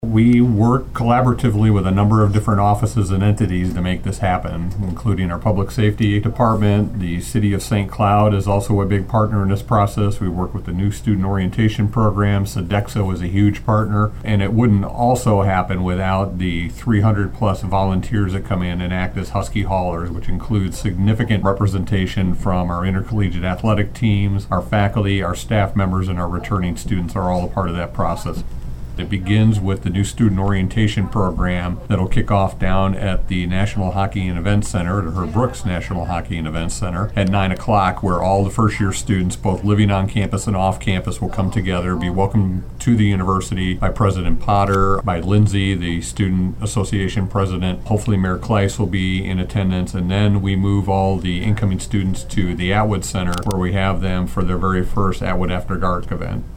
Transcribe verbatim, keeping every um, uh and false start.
We work collaboratively with a number of different offices and entities to make this happen, including our public safety department. The city of Saint Cloud is also a big partner in this process. We work with the new student orientation program. Sodexo is a huge partner, and it wouldn't also happen without the three hundred plus volunteers that come in and act as Husky Haulers, which includes significant representation from our intercollegiate athletic teams, our faculty, our staff members, and our returning students are all a part of that process. It begins with the new student orientation program that'll kick off down at the National Hockey and Events Center, at Herb Brooks National Hockey and Events Center, at nine o'clock, where all the first-year students, both living on campus and off campus, will come together, be welcomed to the university by President Potter, by Lindsay, the Student Association President. Hopefully Mayor Kleiss will be in attendance, and then we move all the incoming students to the Atwood Center, where we have them for their very first Atwood After Dark event.